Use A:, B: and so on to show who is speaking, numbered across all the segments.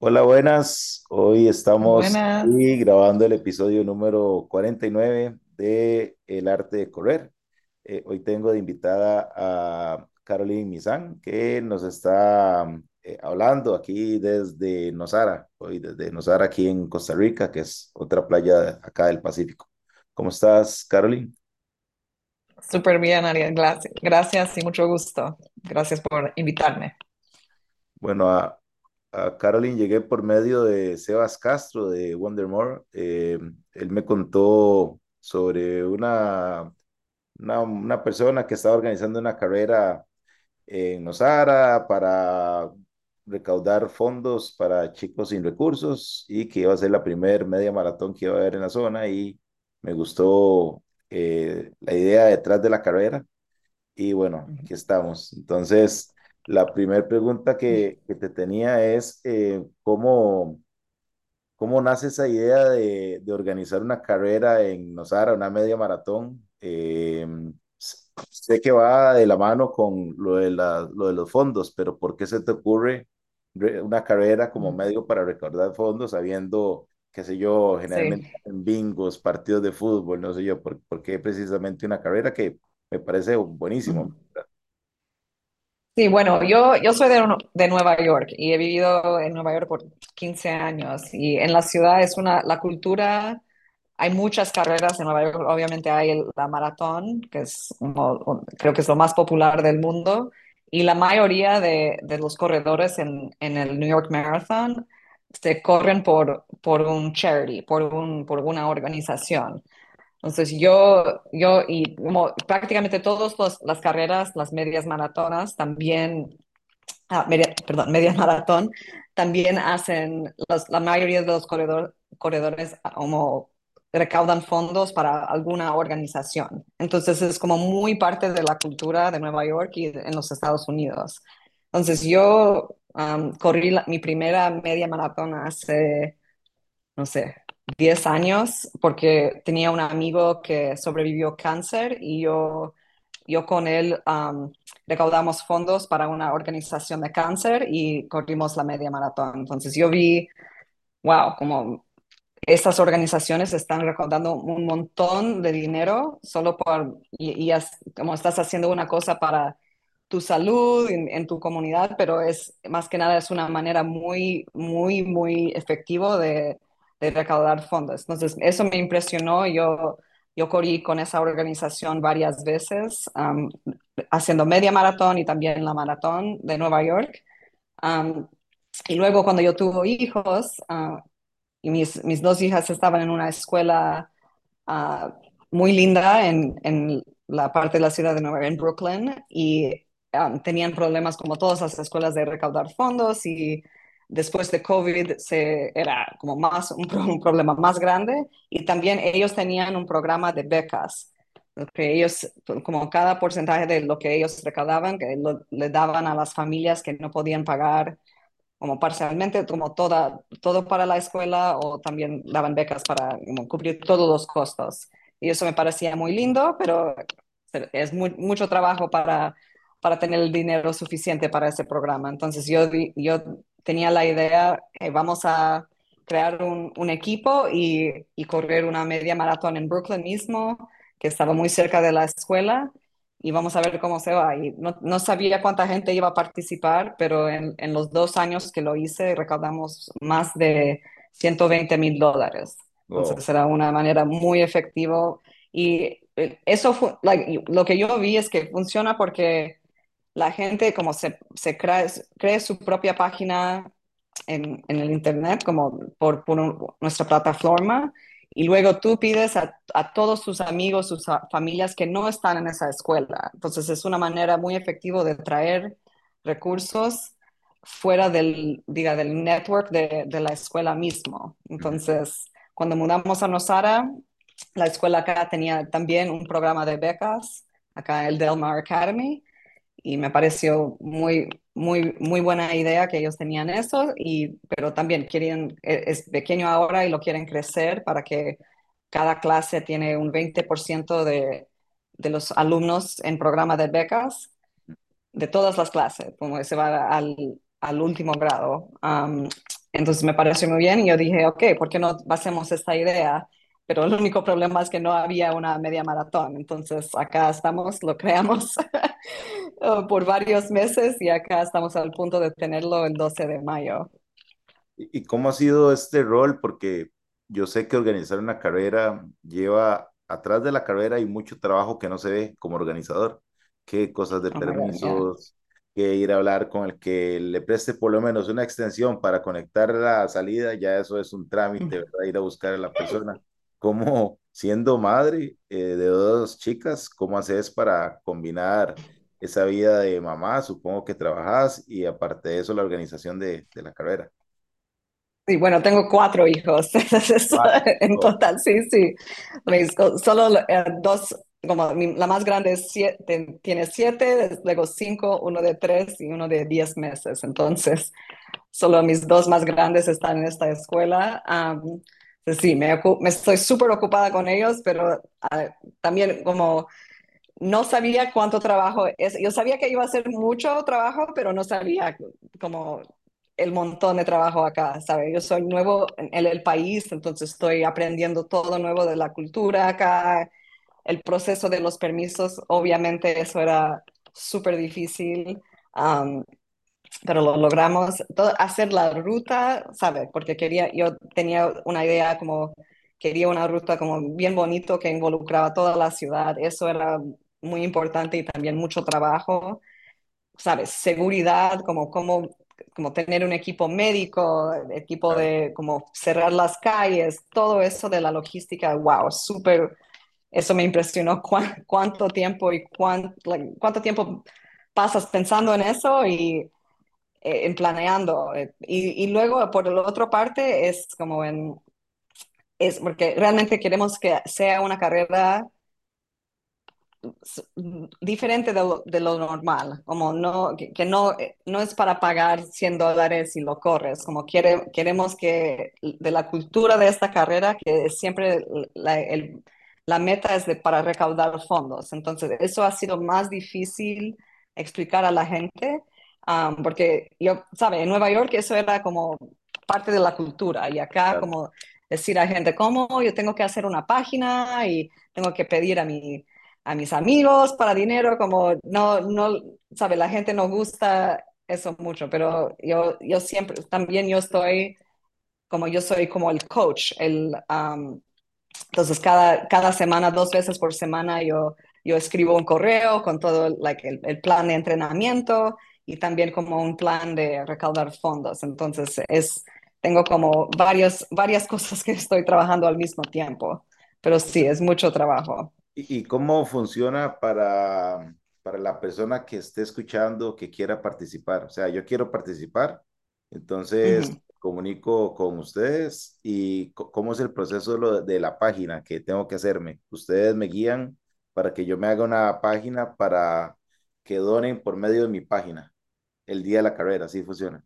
A: Hola, buenas. Hoy estamos
B: Buenas,
A: aquí grabando el episodio número 49 de El arte de correr. Hoy tengo de invitada a Caroline Mizán, que nos está hablando aquí desde Nosara, hoy desde Nosara aquí en Costa Rica, que es otra playa acá del Pacífico. ¿Cómo estás, Caroline?
B: súper bien, Ariel. Gracias y mucho gusto. Gracias por invitarme.
A: Bueno, a Caroline llegué por medio de Sebas Castro de Wondermore. Él me contó sobre una persona que estaba organizando una carrera en Nosara para recaudar fondos para chicos sin recursos y que iba a ser la primer media maratón que iba a haber en la zona y me gustó la idea detrás de la carrera y bueno, aquí estamos. Entonces, la primera pregunta que te tenía es ¿cómo nace esa idea de organizar una carrera en Nosara, una media maratón? Sé que va de la mano con lo de los fondos, pero ¿por qué se te ocurre una carrera como medio para recaudar fondos, sabiendo, qué sé yo, generalmente
B: Sí.
A: en bingos, partidos de fútbol, no sé yo, por qué precisamente una carrera que me parece buenísimo?
B: Sí, bueno, yo soy de Nueva York y he vivido en Nueva York por 15 años y en la ciudad la cultura, hay muchas carreras en Nueva York, obviamente hay la maratón, que es creo que es lo más popular del mundo, y la mayoría de los corredores en el New York Marathon se corren por un charity, por una organización. Entonces y como prácticamente todas las carreras, las medias maratonas también, perdón, media maratón, también hacen, la mayoría de los corredores como recaudan fondos para alguna organización. Entonces es como muy parte de la cultura de Nueva York y en los Estados Unidos. Entonces yo corrí mi primera media maratón hace, no sé, 10 años porque tenía un amigo que sobrevivió cáncer y yo con él recaudamos fondos para una organización de cáncer y corrimos la media maratón. Entonces yo vi, wow, como estas organizaciones están recaudando un montón de dinero solo como estás haciendo una cosa para tu salud en tu comunidad, pero es más que nada es una manera muy efectivo de recaudar fondos. Entonces, eso me impresionó. Yo corrí con esa organización varias veces, haciendo media maratón y también la maratón de Nueva York. Um, y luego cuando yo tuve hijos, y mis dos hijas estaban en una escuela muy linda en la parte de la ciudad de Nueva York, en Brooklyn, y tenían problemas como todas las escuelas de recaudar fondos y después de COVID era como un problema más grande y también ellos tenían un programa de becas. Que ellos, como cada porcentaje de lo que ellos recaudaban, le daban a las familias que no podían pagar como parcialmente, como todo para la escuela o también daban becas para como, cubrir todos los costos. Y eso me parecía muy lindo, pero es mucho trabajo para tener el dinero suficiente para ese programa. Entonces yo tenía la idea, vamos a crear un equipo y correr una media maratón en Brooklyn mismo, que estaba muy cerca de la escuela y vamos a ver cómo se va. Y no sabía cuánta gente iba a participar, pero en los 2 años que lo hice recaudamos más de $120,000.
A: Wow.
B: Entonces era una manera muy efectiva. Y eso fue, lo que yo vi es que funciona porque la gente como se cree su propia página en el Internet, como por nuestra plataforma, y luego tú pides a todos tus amigos, sus familias que no están en esa escuela. Entonces es una manera muy efectiva de traer recursos fuera del network de la escuela mismo.
A: Ujú.
B: Entonces, cuando mudamos a Nosara, la escuela acá tenía también un programa de becas, acá el Del Mar Academy, y me pareció muy buena idea que ellos tenían eso, pero también es pequeño ahora y lo quieren crecer para que cada clase tiene un 20% de los alumnos en programa de becas de todas las clases, como se va al último grado. Entonces me pareció muy bien y yo dije, ok, ¿por qué no hacemos esta idea? Pero el único problema es que no había una media maratón. Entonces acá estamos, lo creamos por varios meses y acá estamos al punto de tenerlo el 12 de mayo.
A: ¿Y cómo ha sido este rol? Porque yo sé que organizar una carrera lleva, atrás de la carrera hay mucho trabajo que no se ve como organizador, que cosas de
B: Oh my God, yeah.
A: permisos, que ir a hablar con el que le preste por lo menos una extensión para conectar la salida, ya eso es un trámite, ¿verdad? Ir a buscar a la persona. ¿Cómo, siendo madre de dos chicas, cómo haces para combinar esa vida de mamá? Supongo que trabajas y aparte de eso la organización de la carrera.
B: Sí, bueno, tengo cuatro hijos
A: Cuatro.
B: en
A: Oh,
B: total, sí, sí. Solo dos, como la más grande es tiene 7, luego 5, uno de 3 y uno de 10 meses. Entonces, solo mis dos más grandes están en esta escuela. Pues sí, me estoy súper ocupada con ellos, pero también como no sabía cuánto trabajo es. Yo sabía que iba a ser mucho trabajo, pero no sabía como el montón de trabajo acá, ¿sabes? Yo soy nuevo en el país, entonces estoy aprendiendo todo nuevo de la cultura acá, el proceso de los permisos, obviamente eso era súper difícil, um, pero lo logramos. Hacer la ruta, ¿sabes? Porque yo tenía una idea como, quería una ruta como bien bonito que involucraba toda la ciudad, eso era muy importante y también mucho trabajo, ¿sabes? Seguridad, como tener un equipo médico, equipo
A: claro.
B: de como cerrar las calles, todo eso de la logística, wow, súper, eso me impresionó cuánto tiempo y cuánto tiempo pasas pensando en eso y en planeando. Y luego, por la otra parte, es porque realmente queremos que sea una carrera diferente de lo normal, como no, que no, no es para pagar $100 y lo corres, como queremos que de la cultura de esta carrera, que siempre la meta es para recaudar fondos. Entonces, eso ha sido más difícil explicar a la gente, porque yo, sabe, en Nueva York eso era como parte de la cultura y acá
A: Claro.
B: como decir a gente, ¿cómo yo tengo que hacer una página y tengo que pedir a mis amigos para dinero, como no, sabe, la gente no gusta eso mucho, pero yo siempre, también yo estoy, como yo soy como el coach, entonces cada semana, 2 veces por semana, yo escribo un correo con todo el plan de entrenamiento y también como un plan de recaudar fondos. Entonces tengo como varias cosas que estoy trabajando al mismo tiempo, pero sí, es mucho trabajo.
A: ¿Y cómo funciona para la persona que esté escuchando que quiera participar? O sea, yo quiero participar, entonces
B: Ujú.
A: comunico con ustedes y cómo es el proceso de la página que tengo que hacerme. Ustedes me guían para que yo me haga una página para que donen por medio de mi página el día de la carrera, así funciona.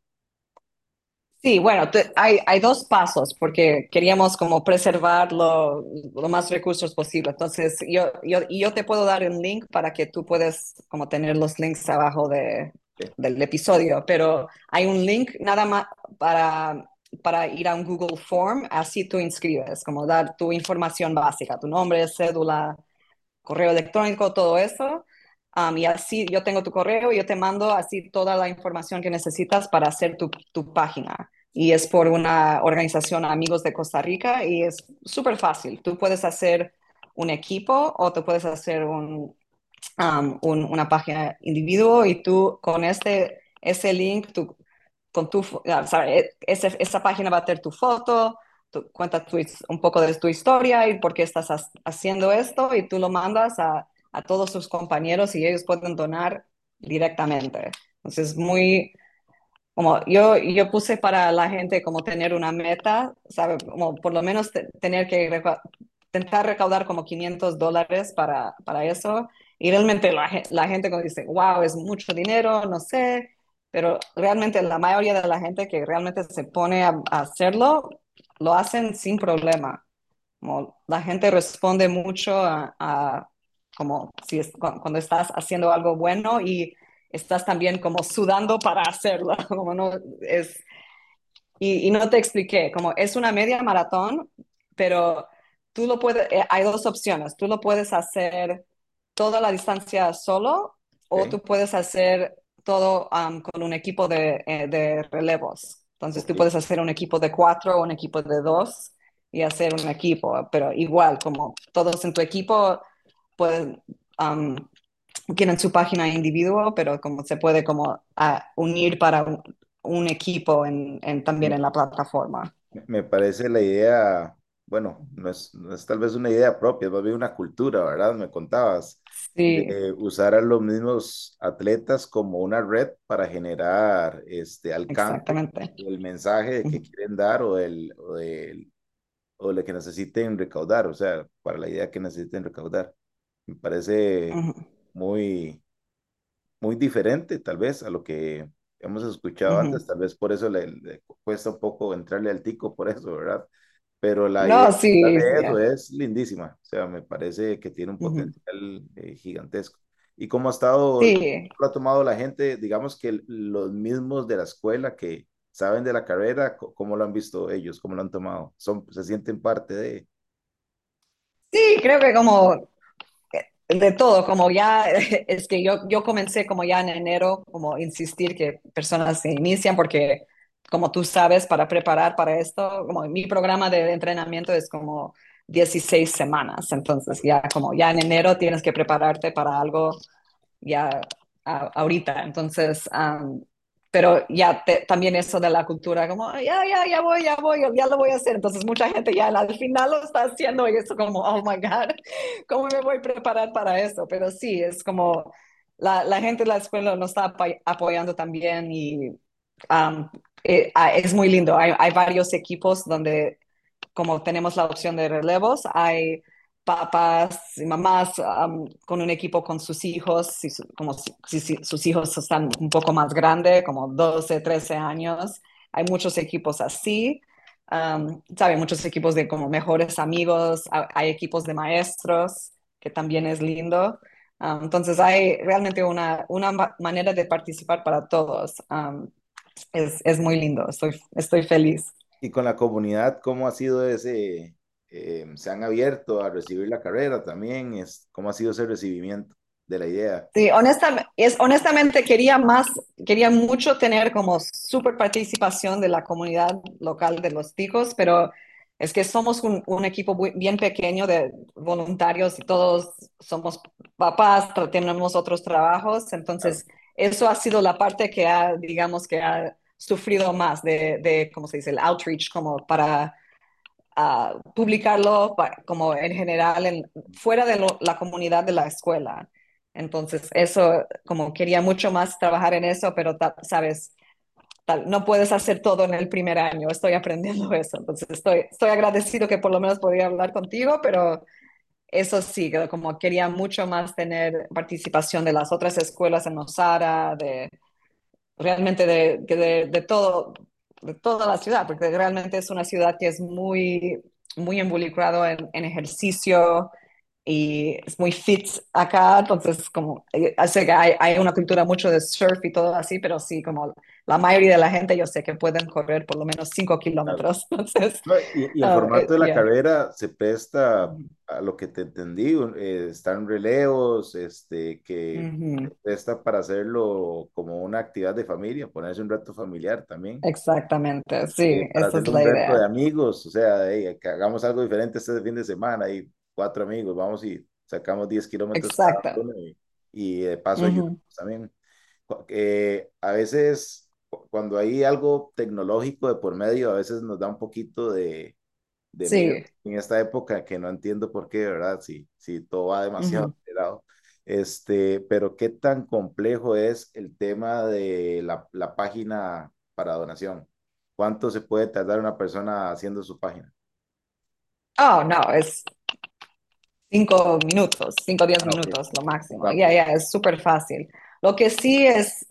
B: Sí, bueno, hay dos pasos porque queríamos como preservar lo más recursos posible. Entonces, yo te puedo dar un link para que tú puedas como tener los links abajo
A: Ok,
B: del episodio, pero hay un link nada más para ir a un Google Form, así tú inscribes, como dar tu información básica, tu nombre, cédula, correo electrónico, todo eso. Y así yo tengo tu correo y yo te mando así toda la información que necesitas para hacer tu página. Y es por una organización Amigos de Costa Rica y es súper fácil. Tú puedes hacer un equipo o tú puedes hacer una página individuo y tú con ese link, esa página va a tener tu foto, cuenta un poco de tu historia y por qué estás haciendo esto y tú lo mandas a todos tus compañeros y ellos pueden donar directamente. Entonces, como yo puse para la gente como tener una meta, ¿sabe? Como por lo menos tener que intentar recaudar como $500 para eso. Y realmente la gente como dice, wow, es mucho dinero, no sé, pero realmente la mayoría de la gente que realmente se pone a hacerlo, lo hacen sin problema. Como la gente responde mucho como si cuando estás haciendo algo bueno y estás también como sudando para hacerlo, como no es, y no te expliqué, como es una media maratón, pero tú lo puedes, hay dos opciones, tú lo puedes hacer toda la distancia solo o
A: Ok,
B: tú puedes hacer todo con un equipo de relevos. Entonces tú
A: ok.
B: puedes hacer un equipo de cuatro o un equipo de dos y hacer un equipo, pero igual, como todos en tu equipo pueden, um, tienen su página individuo, pero como se puede como unir para un equipo también en la plataforma.
A: Me parece la idea, bueno, no es tal vez una idea propia, es más bien una cultura, ¿verdad? Me contabas
B: Sí,
A: de usar a los mismos atletas como una red para generar este alcance
B: exactamente.
A: del mensaje que quieren dar o de que necesiten recaudar, o sea, para la idea que necesiten recaudar. Me parece
B: Ujú,
A: muy, muy diferente tal vez a lo que hemos escuchado
B: ujú.
A: antes, tal vez por eso le cuesta un poco entrarle al tico por eso, ¿verdad? Pero la idea
B: No, sí,
A: de eso
B: yeah.
A: es lindísima, o sea, me parece que tiene un
B: Ujú.
A: potencial gigantesco. ¿Y cómo ha estado,
B: Sí,
A: lo ha tomado la gente, digamos que los mismos de la escuela que saben de la carrera, cómo lo han visto ellos, cómo lo han tomado? Se sienten parte de...
B: sí, creo que como de todo, como ya, es que yo comencé como ya en enero, como insistir que personas se inician porque, como tú sabes, para preparar para esto, como mi programa de entrenamiento es como 16 semanas, entonces ya como ya en enero tienes que prepararte para algo ya ahorita. Entonces, pero ya también eso de la cultura, como ya lo voy a hacer. Entonces, mucha gente ya al final lo está haciendo y eso como, oh my God, ¿cómo me voy a preparar para eso? Pero sí, es como la gente de la escuela nos está apoyando también y es muy lindo. Hay varios equipos donde como tenemos la opción de relevos, hay papás y mamás con un equipo con sus hijos, como si sus hijos están un poco más grandes, como 12 13 años. Hay muchos equipos así, ¿sabe? Muchos equipos de como mejores amigos, hay equipos de maestros, que también es lindo. Entonces hay realmente una manera de participar para todos. Es muy lindo, estoy feliz.
A: Y con la comunidad, ¿cómo ha sido ese, se han abierto a recibir la carrera también? ¿Cómo ha sido ese recibimiento de la idea?
B: Sí, honestamente quería mucho tener como súper participación de la comunidad local de los ticos, pero es que somos un equipo bien pequeño de voluntarios y todos somos papás, tenemos otros trabajos,
A: Claro,
B: entonces eso ha sido la parte que digamos, que ha sufrido más ¿cómo se dice? El outreach, como para publicarlo como en general fuera de la comunidad de la escuela. Entonces, eso, como quería mucho más trabajar en eso, pero, sabes, no puedes hacer todo en el primer año. Estoy aprendiendo eso. Entonces, estoy agradecido que por lo menos podía hablar contigo, pero eso sí, que como quería mucho más tener participación de las otras escuelas en Osara, realmente de toda la ciudad, porque realmente es una ciudad que es muy involucrado en ejercicio y es muy fit acá, entonces como, hace que hay una cultura mucho de surf y todo así, pero sí, como la mayoría de la gente yo sé que pueden correr por lo menos 5
A: claro.
B: kilómetros, entonces,
A: No, y el formato de la
B: yeah.
A: carrera se presta a lo que te entendí, están relevos, que se
B: Ujú.
A: presta para hacerlo como una actividad de familia, ponerse un reto familiar también,
B: Exactamente, sí,
A: para
B: esa es
A: hacerlo un
B: la
A: reto de
B: idea.
A: amigos, o sea, que hagamos algo diferente este fin de semana, y cuatro amigos, vamos y sacamos 10 kilómetros cada
B: Exacto.
A: uno y de paso ayudamos
B: Ujú.
A: también. A veces cuando hay algo tecnológico de por medio, a veces nos da un poquito de miedo
B: Sí.
A: en esta época que no entiendo por qué, ¿verdad? Si todo va demasiado
B: Ujú.
A: acelerado. Pero qué tan complejo es el tema de la página para donación. ¿Cuánto se puede tardar una persona haciendo su página?
B: Oh, no, es 5 minutos, 5 10
A: Ah, ok,
B: minutos lo máximo. Ya,
A: rápido.
B: ya, es súper fácil. Lo que sí es,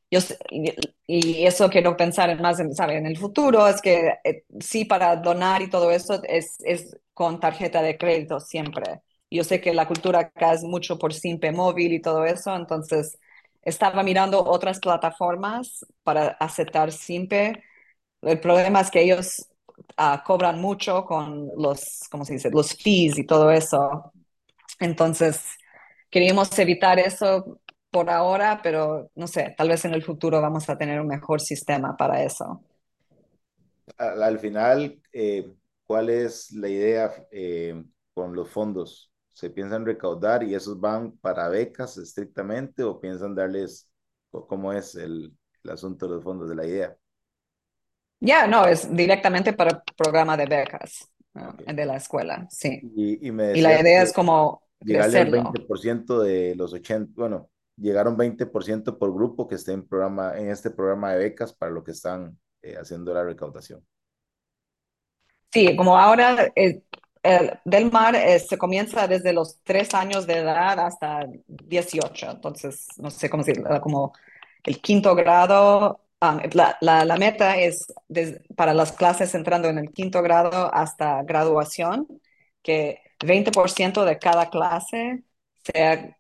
B: y eso quiero pensar en más, ¿sabe? En el futuro, es que sí, para donar y todo eso es con tarjeta de crédito siempre. Yo sé que la cultura acá es mucho por Simpe Móvil y todo eso, entonces estaba mirando otras plataformas para aceptar Simpe, el problema es que ellos cobran mucho con los, ¿cómo se dice? Los fees y todo eso. Entonces, queríamos evitar eso por ahora, pero no sé, tal vez en el futuro vamos a tener un mejor sistema para eso.
A: Al final, ¿cuál es la idea con los fondos? ¿Se piensan recaudar y esos van para becas estrictamente o piensan darles, cómo es el asunto de los fondos de la idea?
B: Ya, no, es directamente para el programa de becas,
A: Ok.
B: de la escuela, sí.
A: Y me
B: Y la
A: decías
B: idea es
A: que
B: como
A: llegarle al
B: crecerlo.
A: 20% de los 80, bueno, llegaron 20% por grupo que esté en este programa de becas para lo que están haciendo la recaudación.
B: Sí, como ahora el Del Mar se comienza desde los 3 años de edad hasta 18, entonces no sé cómo decirlo, como el quinto grado. La meta es para las clases entrando en el quinto grado hasta graduación, que 20% de cada clase sea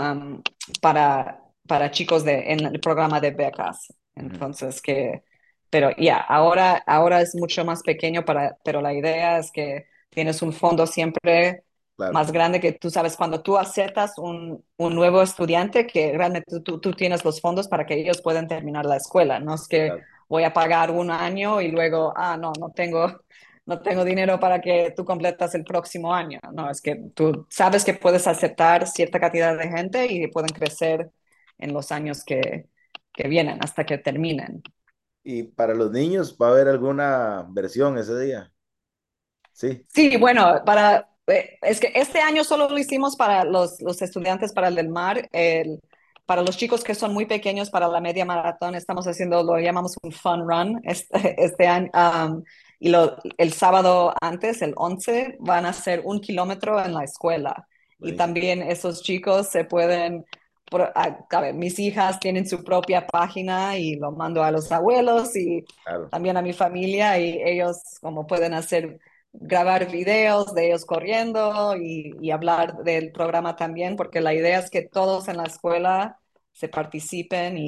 B: para chicos en el programa de becas.
A: Ujú.
B: Entonces, pero ya, ahora es mucho más pequeño, pero la idea es que tienes un fondo siempre
A: Claro,
B: más grande que tú sabes cuando tú aceptas un nuevo estudiante que realmente tú tienes los fondos para que ellos puedan terminar la escuela. No es que
A: claro.
B: voy a pagar un año y luego, no tengo dinero para que tú completas el próximo año. No, es que tú sabes que puedes aceptar cierta cantidad de gente y pueden crecer en los años que vienen hasta que terminen.
A: Y para los niños, ¿va a haber alguna versión ese día? Sí,
B: Sí, bueno, es que este año solo lo hicimos para los estudiantes para el del mar. Para los chicos que son muy pequeños para la media maratón, estamos haciendo, lo llamamos un fun run este año. Y el sábado antes, el 11 van a hacer 1 kilómetro en la escuela. Y
A: buenísimo,
B: también esos chicos se pueden, a ver, mis hijas tienen su propia página y lo mando a los abuelos y
A: claro.
B: también a mi familia y ellos como pueden hacer grabar videos de ellos corriendo y hablar del programa también, porque la idea es que todos en la escuela se participen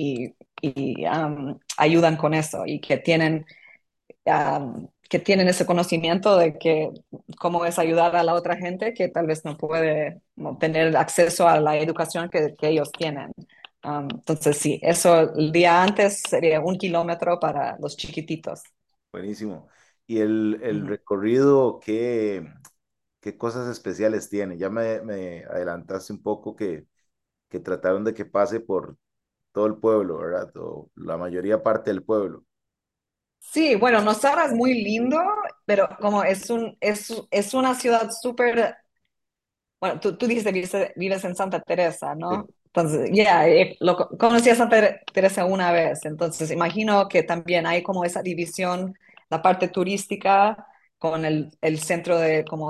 B: y ayudan con eso y que tienen ese conocimiento de que cómo es ayudar a la otra gente que tal vez no puede no tener acceso a la educación que ellos tienen. Entonces, sí, eso el día antes sería 1 kilómetro para los chiquititos.
A: Buenísimo. Y el
B: Ujú.
A: recorrido, ¿qué cosas especiales tiene? Ya me adelantaste un poco que trataron de que pase por todo el pueblo, ¿verdad? O la mayoría parte del pueblo.
B: Sí, bueno, Nosara es muy lindo, pero como es una ciudad súper, bueno, tú dices vives en Santa Teresa,
A: Sí,
B: ¿no? Entonces, ya, conocí a Santa Teresa una vez, entonces imagino que también hay como esa división, la parte turística con el centro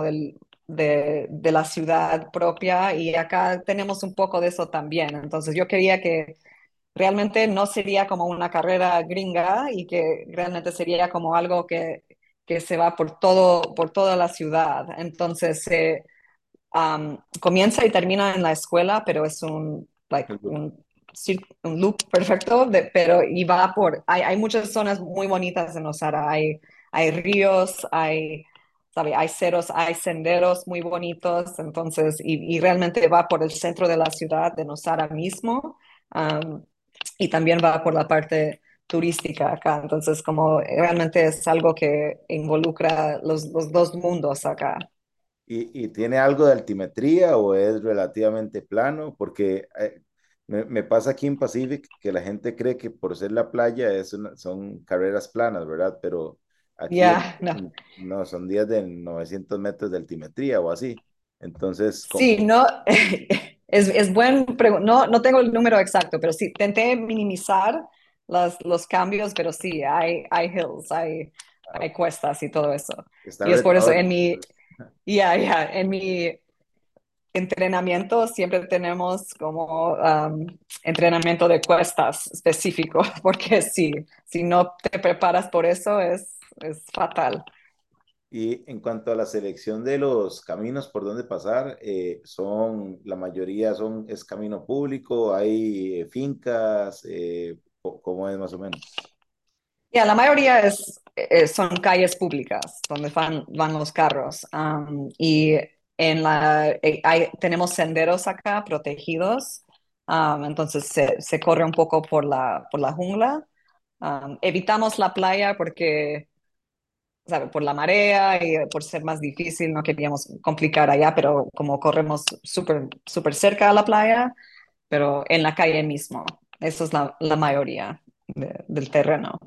B: de la ciudad propia, y acá tenemos un poco de eso también. Entonces, yo quería que realmente no sería como una carrera gringa y que realmente sería como algo que se va por toda la ciudad. Entonces, comienza y termina en la escuela, pero es like,
A: el loop.
B: un loop perfecto, pero y va hay muchas zonas muy bonitas en Osara, hay ríos, hay ceros, hay senderos muy bonitos, entonces, y realmente va por el centro de la ciudad de Nosara mismo, um, y también va por la parte turística acá, entonces como realmente es algo que involucra los dos mundos acá.
A: Y tiene algo de altimetría o es relativamente plano? Porque me pasa aquí en Pacific que la gente cree que por ser la playa son carreras planas, ¿verdad? Pero aquí
B: Ya, no.
A: no, son días de 900 metros de altimetría o así. Entonces,
B: Sí, no, es no tengo el número exacto, pero sí, intenté minimizar los cambios, pero sí, hay hills, hay cuestas y todo eso. Y
A: están
B: es por eso
A: retadores.
B: en mi entrenamiento siempre tenemos como entrenamiento de cuestas específico, porque si no te preparas por eso es fatal.
A: Y en cuanto a la selección de los caminos por donde pasar, la mayoría es camino público, hay fincas, ¿cómo es más o menos?
B: Ya, la mayoría son calles públicas donde van los carros. Y tenemos senderos acá protegidos. Entonces se corre un poco por la jungla. Evitamos la playa porque, ¿sabe? Por la marea y por ser más difícil, no queríamos complicar allá, pero como corremos súper cerca a la playa, pero en la calle mismo. Eso es la mayoría del terreno.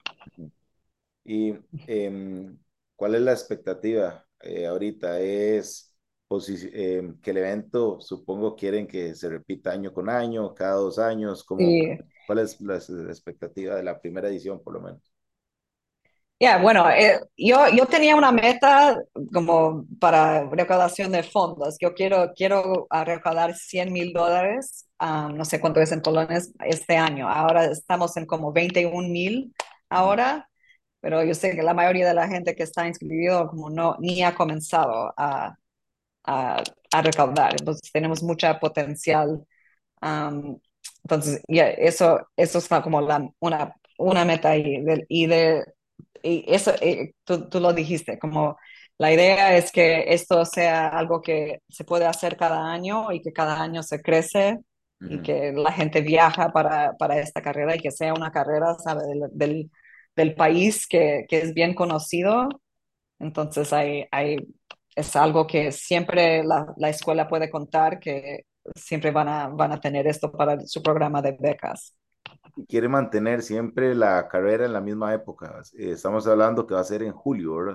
A: ¿Y cuál es la expectativa ahorita? ¿Es que el evento, supongo, quieren que se repita año con año, cada 2 años?
B: Sí.
A: ¿Cuál es la expectativa de la primera edición, por lo menos?
B: Ya, bueno, yo tenía una meta como para recaudación de fondos. Yo quiero recaudar $100,000, no sé cuánto es en colones este año. Ahora estamos en como 21,000
A: Ujú,
B: ahora, pero yo sé que la mayoría de la gente que está inscribido como no, ni ha comenzado a recaudar. Entonces tenemos mucha potencial. Um, entonces, ya, eso es como una meta ahí. Y eso, tú lo dijiste, como la idea es que esto sea algo que se puede hacer cada año y que cada año se crece y
A: ujú.
B: que la gente viaja para esta carrera y que sea una carrera, ¿sabe? Del país que es bien conocido. Entonces, es algo que siempre la escuela puede contar, que siempre van a tener esto para su programa de becas.
A: Y quiere mantener siempre la carrera en la misma época. Estamos hablando que va a ser en julio, ¿verdad?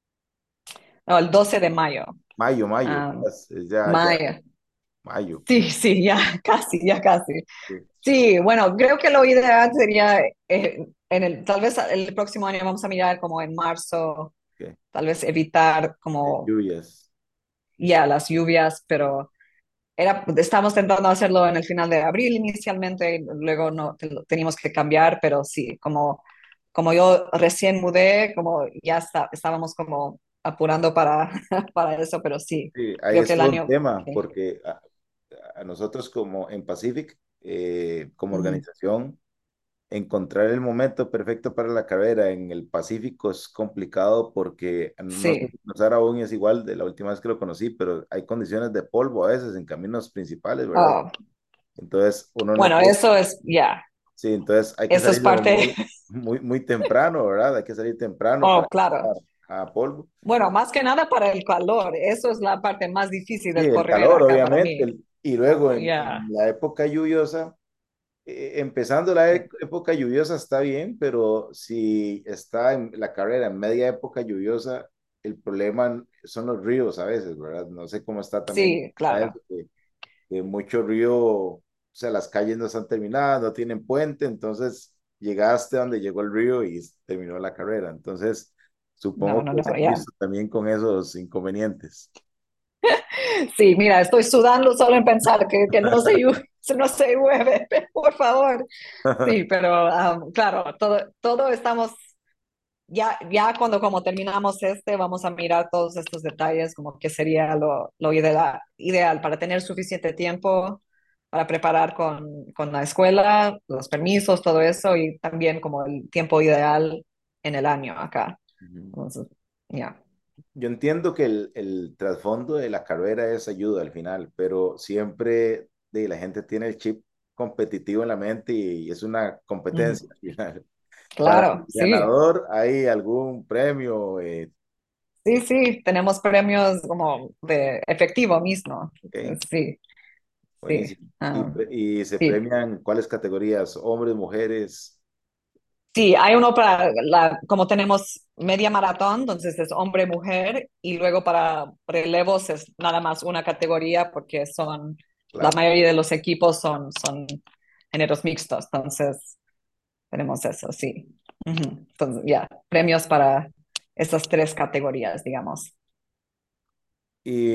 B: No, el 12 de mayo.
A: Mayo, mayo.
B: um,
A: Ya,
B: mayo.
A: mayo.
B: Sí, sí, ya casi, ya casi.
A: Sí,
B: Sí, bueno, creo que lo ideal sería tal vez el próximo año vamos a mirar como en marzo,
A: ok.
B: tal vez evitar como
A: Lluvias.
B: ya las lluvias, pero estábamos tentando hacerlo en el final de abril inicialmente, y luego no, teníamos que cambiar, pero sí, como yo recién mudé, como ya estábamos como apurando para eso, pero sí,
A: Sí, ahí
B: creo
A: es
B: que el
A: todo un
B: año
A: tema,
B: que...
A: porque a nosotros como en Pacific, como
B: Ujú.
A: organización, encontrar el momento perfecto para la carrera en el Pacífico es complicado porque no sé
B: Sí.
A: si Nosara aún es igual de la última vez que lo conocí, pero hay condiciones de polvo a veces en caminos principales, ¿verdad?
B: Oh,
A: Entonces uno no
B: bueno,
A: puede,
B: eso es, ya,
A: sí, entonces hay que
B: eso es
A: salir
B: parte,
A: muy temprano, ¿verdad? Hay que salir temprano
B: oh,
A: para
B: claro.
A: a polvo.
B: Bueno, más que nada para el calor, eso es la parte más difícil
A: Sí,
B: del
A: el
B: correr
A: calor,
B: acá para
A: obviamente,
B: mí.
A: y luego en
B: Ya,
A: la época lluviosa. Empezando la
B: sí,
A: época lluviosa está bien, pero si está en la carrera en media época lluviosa, el problema son los ríos a veces, ¿verdad? No sé cómo está también
B: sí, claro.
A: eso, que mucho río, o sea, las calles no están terminadas, no tienen puente, entonces llegaste donde llegó el río y terminó la carrera. Entonces,
B: No,
A: supongo
B: no,
A: que se
B: no,
A: han
B: ya.
A: visto también con esos inconvenientes.
B: Sí, mira, estoy sudando solo en pensar que no se llueve, por favor. Sí, pero claro, todo estamos, ya cuando como terminamos vamos a mirar todos estos detalles, como que sería lo ideal para tener suficiente tiempo para preparar con la escuela, los permisos, todo eso, y también como el tiempo ideal en el año acá.
A: Ujú.
B: Entonces, ya.
A: Yo entiendo que el trasfondo de la carrera es ayuda al final, pero siempre la gente tiene el chip competitivo en la mente y es una
B: Ujú.
A: competencia al final. Para el
B: Claro, sí.
A: ganador, ¿hay algún premio?
B: Sí, sí, tenemos premios como de efectivo mismo.
A: Ok,
B: Sí, sí.
A: buenísimo. Y se
B: Sí,
A: premian cuáles categorías? Hombres, mujeres.
B: sí, hay uno como tenemos media maratón, entonces es hombre, mujer, y luego para relevos es nada más una categoría porque la
A: Claro.
B: mayoría de los equipos son géneros mixtos, entonces tenemos eso, sí. Ujú. Entonces, ya, premios para esas tres categorías, digamos.
A: Y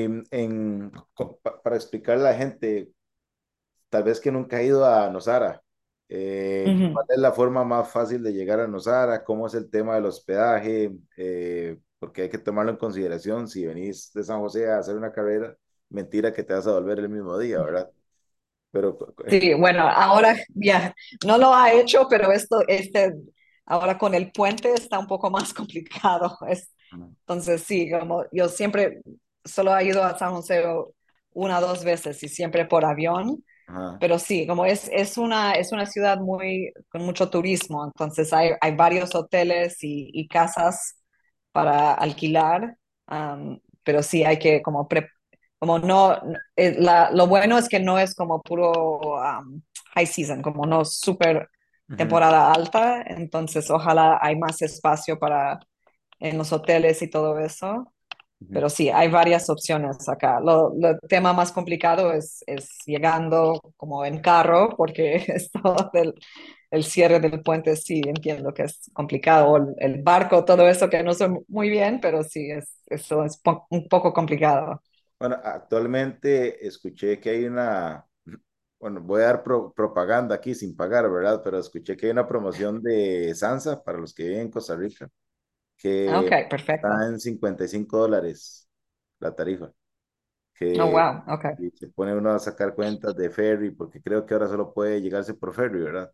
A: para explicarle a la gente, tal vez que nunca ha ido a Nosara.
B: Ujú.
A: ¿Cuál es la forma más fácil de llegar a Nosara? ¿Cómo es el tema del hospedaje? Porque hay que tomarlo en consideración si venís de San José a hacer una carrera, mentira que te vas a volver el mismo día, ¿verdad? Pero
B: Sí, bueno, ahora ya no lo ha hecho, pero ahora con el puente está un poco más complicado.
A: Ajá,
B: Entonces, sí, como yo siempre solo he ido a San José una o dos veces y siempre por avión.
A: ajá,
B: Pero sí, como es una ciudad muy, con mucho turismo, entonces hay varios hoteles y casas para alquilar, pero sí hay que como, como no, lo bueno es que no es como puro high season, como no súper
A: ujú,
B: temporada alta, entonces ojalá hay más espacio para en los hoteles y todo eso.
A: ujú.
B: Pero sí, hay varias opciones acá. Lo tema más complicado es llegando como en carro, porque es todo el cierre del puente, sí, entiendo que es complicado. O el barco, todo eso que no sé muy bien, pero sí, eso es un poco complicado.
A: Bueno, actualmente escuché que hay una, bueno, voy a dar propaganda aquí sin pagar, ¿verdad? Pero escuché que hay una promoción de Sansa para los que viven en Costa Rica,
B: Ok,
A: que está
B: perfecto.
A: en $55 la tarifa,
B: Oh,
A: que
B: wow, ok.
A: y se pone uno a sacar cuentas de ferry, porque creo que ahora solo puede llegarse por ferry, ¿verdad?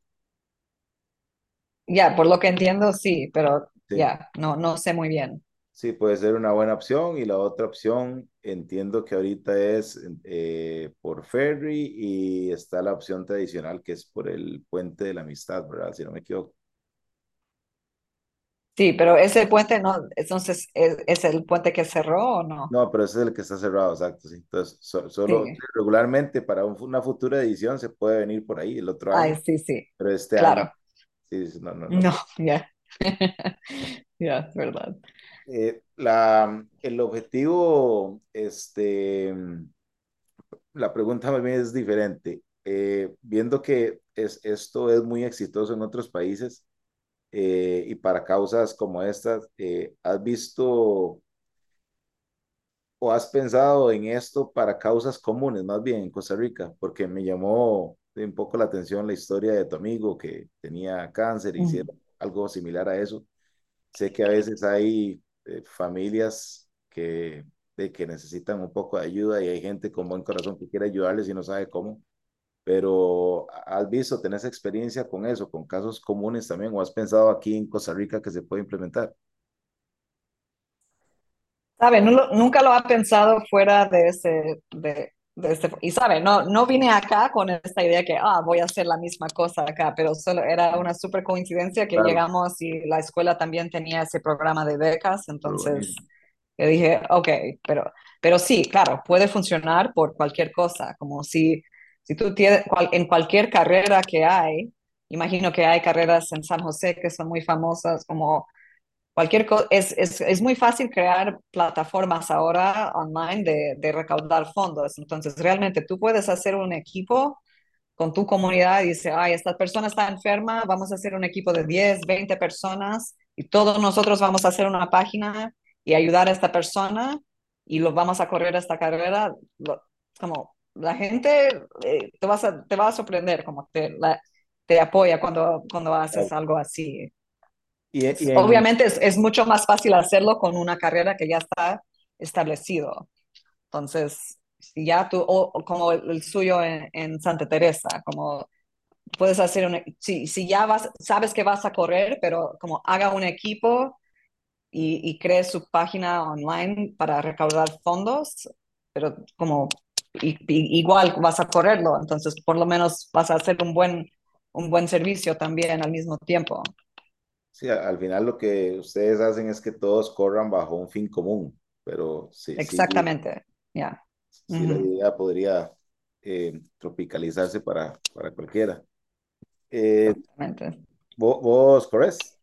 B: Ya, por lo que entiendo, sí, pero
A: Sí.
B: ya, no, no sé muy bien.
A: Sí, puede ser una buena opción y la otra opción entiendo que ahorita es por ferry y está la opción tradicional que es por el Puente de la Amistad, ¿verdad? Si no me equivoco.
B: Sí, pero ese puente no, entonces, es el puente que cerró o no?
A: No, pero ese es el que está cerrado, exacto, sí. Entonces, solo
B: Sí.
A: regularmente para una futura edición se puede venir por ahí el otro año,
B: Ay, sí, sí,
A: pero este año,
B: claro.
A: sí, sí, no, no, no.
B: No, ya. Ya, es verdad.
A: El objetivo, la pregunta más bien es diferente. Viendo que esto es muy exitoso en otros países y para causas como estas, ¿has visto o has pensado en esto para causas comunes, más bien en Costa Rica? Porque me llamó un poco la atención la historia de tu amigo que tenía cáncer y
B: Mm.
A: hicieron algo similar a eso. Sé que a veces hay familias que necesitan un poco de ayuda y hay gente con buen corazón que quiere ayudarles y no sabe cómo. Pero ¿has visto, tenés experiencia con eso, con casos comunes también, o has pensado aquí en Costa Rica que se puede implementar?
B: Sabe, nunca lo ha pensado fuera de este, y sabe, no, no vine acá con esta idea que, voy a hacer la misma cosa acá, pero solo era una súper coincidencia que
A: Claro,
B: llegamos y la escuela también tenía ese programa de becas,
A: pero
B: entonces
A: buenísimo.
B: yo dije, ok, pero sí, claro, puede funcionar por cualquier cosa, como si tú tienes, en cualquier carrera que hay, imagino que hay carreras en San José que son muy famosas, como cualquier cosa, es muy fácil crear plataformas ahora online de recaudar fondos. Entonces, realmente tú puedes hacer un equipo con tu comunidad y dice, ay, esta persona está enferma, vamos a hacer un equipo de 10 20 personas y todos nosotros vamos a hacer una página y ayudar a esta persona y lo vamos a correr esta carrera. Como la gente te va a sorprender, como te apoya cuando haces
A: Claro.
B: algo así.
A: Y en,
B: Obviamente es mucho más fácil hacerlo con una carrera que ya está establecido. Entonces, si ya tú, o como el suyo en Santa Teresa, como puedes hacer un, si ya sabes que vas a correr, pero como haga un equipo y cree su página online para recaudar fondos, pero como igual vas a correrlo, entonces por lo menos vas a hacer un buen servicio también al mismo tiempo.
A: sí, al final lo que ustedes hacen es que todos corran bajo un fin común, pero sí, sí,
B: Exactamente, ya.
A: sí la
B: Ujú.
A: idea podría tropicalizarse para cualquiera. Eh,
B: Totalmente.
A: ¿Vos corres?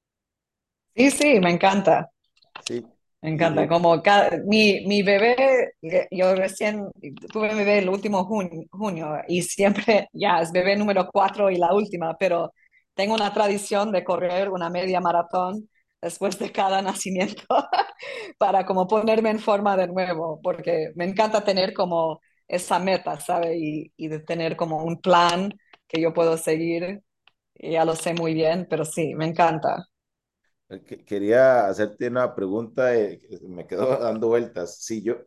B: Sí, sí, me encanta.
A: Sí.
B: Me encanta.
A: Y,
B: Como mi bebé, yo recién tuve mi bebé el último junio y siempre, ya, es bebé número 4 y la última, pero tengo una tradición de correr una media maratón después de cada nacimiento para como ponerme en forma de nuevo, porque me encanta tener como esa meta, ¿sabe? Y de tener como un plan que yo puedo seguir. Y ya lo sé muy bien, pero sí, me encanta.
A: quería hacerte una pregunta, que me quedó dando vueltas. Sí, yo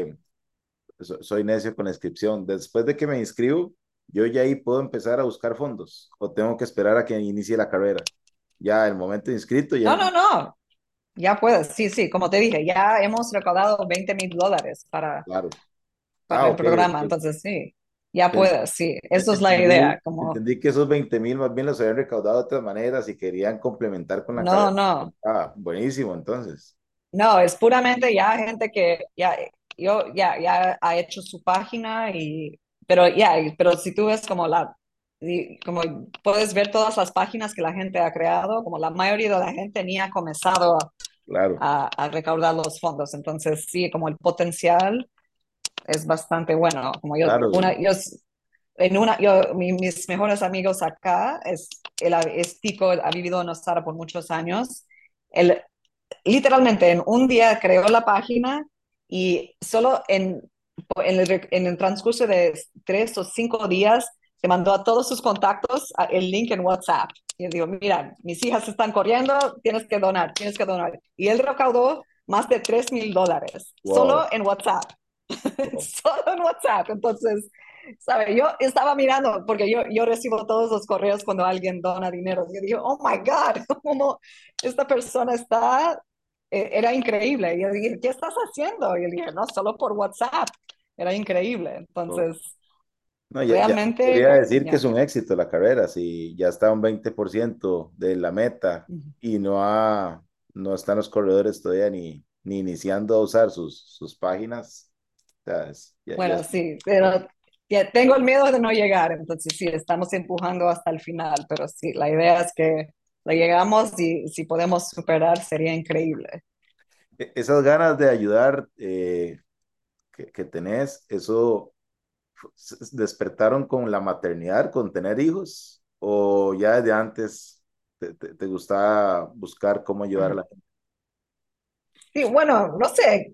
A: soy necio con la inscripción. Después de que me inscribo, yo ya ahí puedo empezar a buscar fondos o tengo que esperar a que inicie la carrera. ya el momento de inscrito, ya,
B: No, no, no, ya puedes, sí, sí, como te dije, ya hemos recaudado $20,000
A: claro. Ah,
B: para el
A: ok,
B: programa,
A: ok.
B: entonces sí, ya
A: Pues,
B: puedes, sí, eso es la
A: entendí,
B: idea, como,
A: entendí que esos 20,000 más bien los habían recaudado de otras maneras y querían complementar con la
B: no,
A: carrera.
B: no.
A: Ah, buenísimo, entonces.
B: No, es puramente ya gente que ya ha hecho su página pero si tú ves como puedes ver todas las páginas que la gente ha creado, como la mayoría de la gente ni ha comenzado
A: Claro,
B: a recaudar los fondos. Entonces, sí, como el potencial es bastante bueno. Como
A: claro,
B: mis mejores amigos acá es Tico, ha vivido en Osara por muchos años. Él literalmente en un día creó la página y solo en el transcurso de 3 o 5 días se mandó a todos sus contactos el link en WhatsApp. Y yo digo, mira, mis hijas están corriendo, tienes que donar, tienes que donar. Y él recaudó más de $3,000
A: wow,
B: solo en WhatsApp.
A: wow.
B: Solo en WhatsApp. Entonces, ¿sabe? Yo estaba mirando, porque yo recibo todos los correos cuando alguien dona dinero. Yo digo, oh my God, ¿cómo esta persona está? Era increíble. Y yo dije, ¿qué estás haciendo? Y yo dije, no, solo por WhatsApp. Era increíble.
A: Wow.
B: Entonces,
A: No, ya se podría
B: realmente,
A: decir que es
B: ya.
A: un éxito la carrera, si ya está un 20% de la meta y no están los corredores todavía ni iniciando a usar sus páginas, o sea, ya
B: Bueno,
A: es
B: sí, pero ya tengo el miedo de no llegar. Entonces, sí, estamos empujando hasta el final. Pero sí, la idea es que la llegamos y si podemos superar, sería increíble.
A: esas ganas de ayudar que tenés, eso despertaron con la maternidad, con tener hijos, o ya desde antes te gustaba buscar cómo ayudar a
B: Ajá.
A: la gente.
B: Sí, bueno, no sé,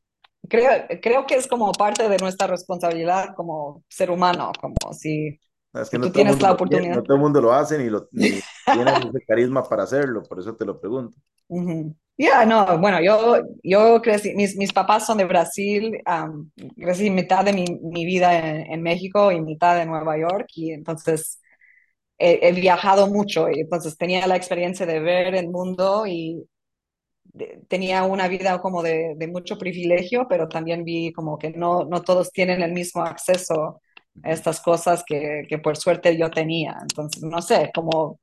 B: creo que es como parte de nuestra responsabilidad como ser humano, como
A: Es que
B: si
A: no
B: tú
A: todo el
B: tienes
A: mundo
B: la
A: lo tiene, no
B: oportunidad.
A: todo el mundo lo hace ni tiene ese carisma para hacerlo, por eso te lo pregunto.
B: Ujú. Ya, no, bueno, yo crecí, mis papás son de Brasil, crecí mitad de mi vida en México y mitad en Nueva York, y entonces he viajado mucho, y entonces tenía la experiencia de ver el mundo y tenía una vida como de mucho privilegio, pero también vi como que no todos tienen el mismo acceso a
A: Ujú,
B: estas cosas que por suerte yo tenía. Entonces, no sé, como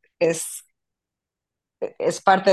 B: es parte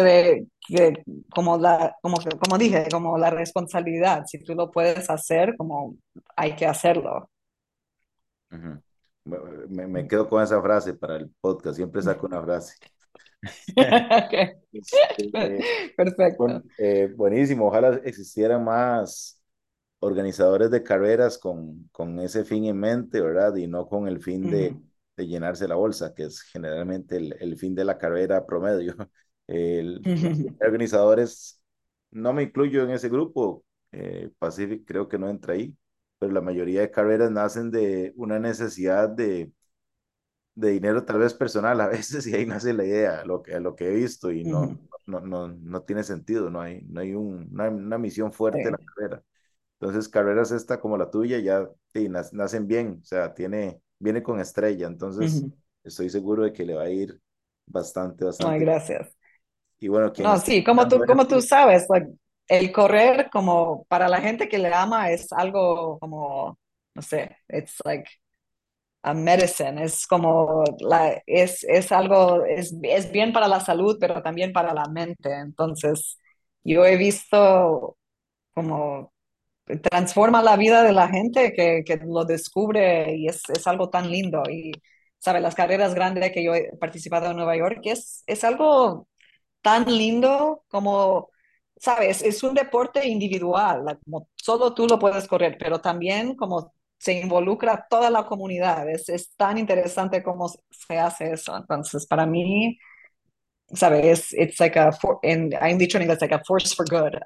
B: como dije, como la responsabilidad. Si tú lo puedes hacer, como hay que hacerlo.
A: ujú. Me quedo con esa frase para el podcast, siempre saco una frase.
B: Ok.
A: Este,
B: Perfecto.
A: buenísimo, ojalá existieran más organizadores de carreras con ese fin en mente, ¿verdad? Y no con el fin
B: Ujú,
A: de llenarse la bolsa, que es generalmente el fin de la carrera promedio. La
B: ujú,
A: mayoría de organizadores, no me incluyo en ese grupo, Pacific creo que no entra ahí, pero la mayoría de carreras nacen de una necesidad de dinero tal vez personal a veces y ahí nace la idea, lo que he visto y
B: ujú.
A: no tiene sentido, no hay una misión fuerte de la
B: Sí.
A: carrera. Entonces, carreras esta como la tuya ya sí, nacen bien, o sea, viene con estrella, entonces
B: Ujú.
A: estoy seguro de que le va a ir
B: Ay,
A: bastante.
B: gracias.
A: Y bueno, quien
B: No,
A: esté
B: sí,
A: escuchando
B: como tú
A: esto,
B: sabes, el correr como para la gente que le ama es algo como, no sé, it's like a medicine, es como es algo, es bien para la salud, pero también para la mente. Entonces, yo he visto como transforma la vida de la gente que lo descubre y es algo tan lindo. Y, ¿sabe? Las carreras grandes que yo he participado en Nueva York es algo tan lindo como, ¿sabes? Es un deporte individual, como solo tú lo puedes correr, pero también como se involucra toda la comunidad. Es tan interesante cómo se hace eso. Entonces, para mí, ¿sabes? It's like hay un dicho en inglés, like a force for good.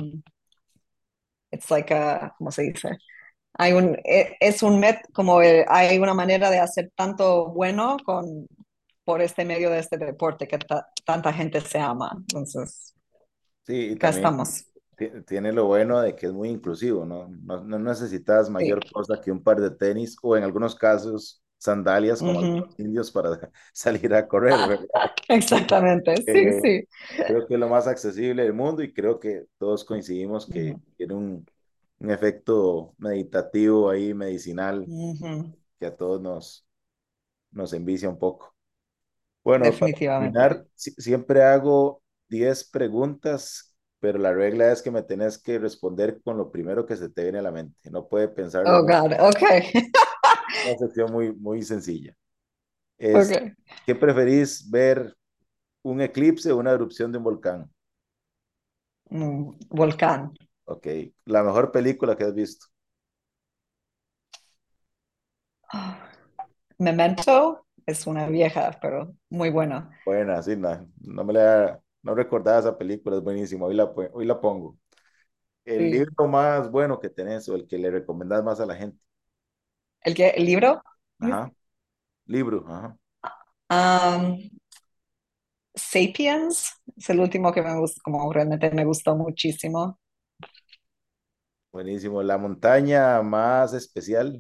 B: It's like ¿cómo se dice? Es un como hay una manera de hacer tanto bueno por este medio de este deporte que tanta gente se ama. Entonces,
A: sí, y
B: acá
A: también
B: estamos.
A: tiene lo bueno de que es muy inclusivo, ¿no? No necesitas
B: Sí.
A: mayor cosa que un par de tenis o en algunos casos sandalias como los
B: Ujú.
A: indios para salir a correr,
B: Ah,
A: ¿verdad?
B: exactamente, sí,
A: Eh,
B: sí.
A: Creo que es lo más accesible del mundo y creo que todos coincidimos que
B: Ujú,
A: tiene un efecto meditativo ahí, medicinal,
B: ujú,
A: que a todos nos envicia un poco. Bueno, para
B: definitivamente.
A: terminar, siempre hago 10 preguntas, pero la regla es que me tenés que responder con lo primero que se te viene a la mente. No puede pensarlo
B: Oh,
A: mucho.
B: God, okay.
A: Una sección muy sencilla. Es,
B: Okay.
A: ¿qué preferís ver, un eclipse o una erupción de un volcán?
B: Volcán.
A: Ok, la mejor película que has visto.
B: Ah, Memento es una vieja, pero muy buena.
A: Buena, sí, no recordaba esa película, es buenísima, hoy la pongo. El
B: Sí.
A: libro más bueno que tenés o el que le recomendás más a la gente.
B: ¿El libro?
A: Ajá, libro, ajá,
B: Um, Sapiens es el último que me gustó, como realmente me gustó muchísimo.
A: buenísimo. La montaña más especial.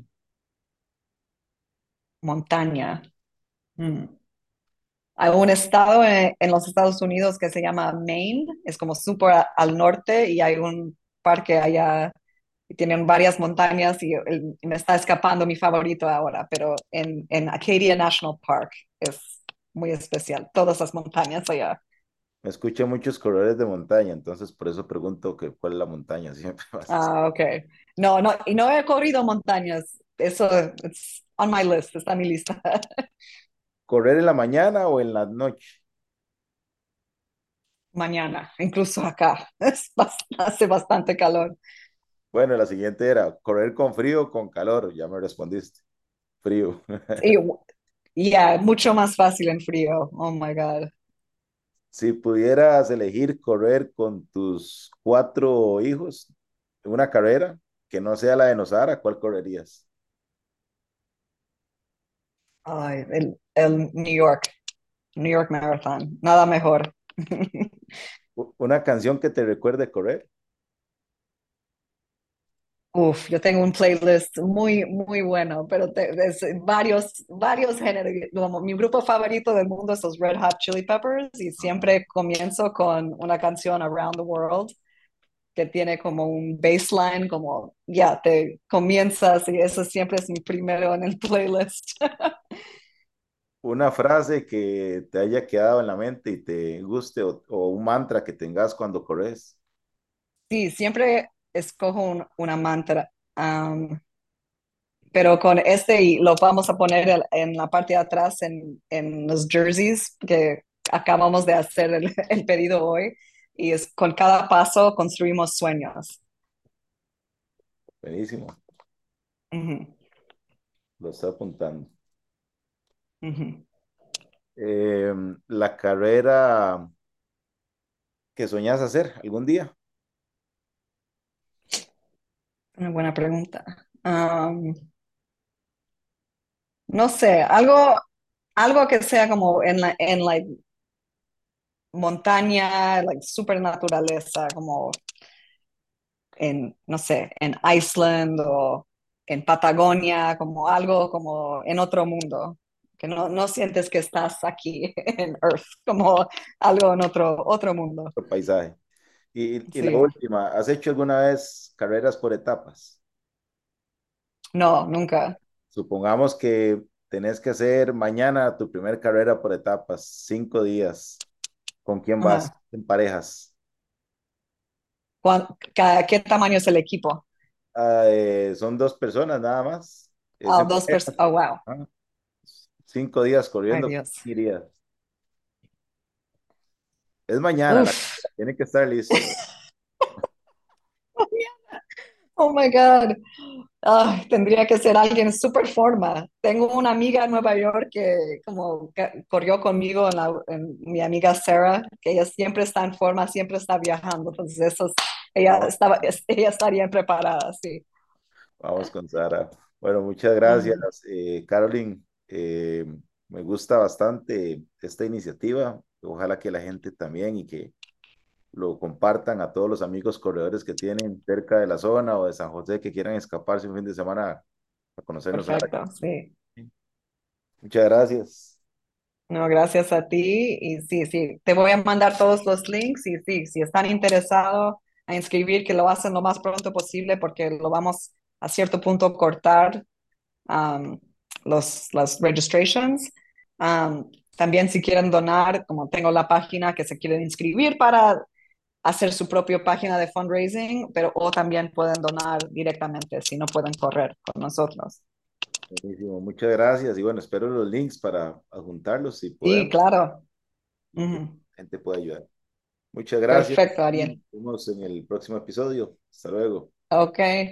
B: Montaña. Mm. Hay un estado en los Estados Unidos que se llama Maine, es como súper al norte y hay un parque allá y tienen varias montañas y me está escapando mi favorito ahora, pero en Acadia National Park es muy especial, todas las montañas allá.
A: Me escuché muchos corredores de montaña, entonces por eso pregunto que cuál es la montaña. Siempre vas.
B: Ah, ok. No, no, y no he corrido montañas, eso es on my list, está en mi lista.
A: ¿Correr en la mañana o en la noche?
B: Mañana, incluso acá, hace bastante calor.
A: Bueno, la siguiente era correr con frío o con calor. Ya me respondiste. Frío.
B: Y ya, mucho más fácil en frío. Oh my God.
A: Si pudieras elegir correr con tus 4 hijos, una carrera que no sea la de Nosara, ¿cuál correrías?
B: Ay, el New York Marathon. Nada mejor.
A: Una canción que te recuerde correr.
B: Uf, yo tengo un playlist muy, muy bueno, pero es varios géneros. Como mi grupo favorito del mundo es los Red Hot Chili Peppers y
A: Ajá.
B: siempre comienzo con una canción Around the World que tiene como un baseline, como ya te comienzas y eso siempre es mi primero en el playlist.
A: Una frase que te haya quedado en la mente y te guste o un mantra que tengas cuando corres.
B: Sí, siempre escojo una mantra, pero con este y lo vamos a poner en la parte de atrás en los jerseys que acabamos de hacer el pedido hoy y es con cada paso construimos sueños.
A: Buenísimo,
B: Ujú,
A: lo estoy apuntando.
B: ujú.
A: La carrera que soñás hacer algún día.
B: Una buena pregunta. No sé, algo que sea como en la montaña, like super naturaleza, como no sé, en Iceland o en Patagonia, como algo como en otro mundo, que no sientes que estás aquí en Earth, como algo en otro mundo.
A: Otro paisaje. Y la
B: Sí,
A: última, ¿has hecho alguna vez carreras por etapas?
B: no, nunca.
A: Supongamos que tenés que hacer mañana tu primer carrera por etapas, 5 días. ¿Con quién vas?
B: Ajá.
A: En parejas.
B: ¿Qué tamaño es el equipo?
A: Son 2 personas nada más. Es
B: Ah,
A: en
B: dos personas.
A: parejas.
B: Oh, wow.
A: Ajá. 5 días
B: Ay,
A: corriendo.
B: Dios.
A: Irías. Es mañana,
B: Uf.
A: tiene que estar listo.
B: Oh my God. Ay, tendría que ser alguien en super forma. Tengo una amiga en Nueva York que como corrió conmigo mi amiga Sarah, que ella siempre está en forma, siempre está viajando. Entonces,
A: Vamos,
B: ella estaría preparada, sí.
A: vamos con Sara. Bueno, muchas gracias,
B: Ujú,
A: Caroline. Me gusta bastante esta iniciativa. Ojalá que la gente también y que lo compartan a todos los amigos corredores que tienen cerca de la zona o de San José que quieran escaparse un fin de semana a conocernos. Sara.
B: perfecto, sí.
A: Muchas gracias.
B: No, gracias a ti. Y sí, sí, te voy a mandar todos los links y sí, si están interesados a inscribir, que lo hacen lo más pronto posible porque lo vamos a cierto punto cortar um, las registrations. También si quieren donar, como tengo la página que se quieren inscribir para hacer su propia página de fundraising, pero o también pueden donar directamente si no pueden correr con nosotros.
A: Buenísimo, muchas gracias. Y bueno, espero los links para adjuntarlos si
B: Sí,
A: podemos
B: claro.
A: y que la
B: Ujú.
A: gente pueda ayudar. Muchas gracias
B: Perfecto,
A: y
B: Ariel.
A: nos vemos en el próximo episodio. Hasta luego.
B: Ok.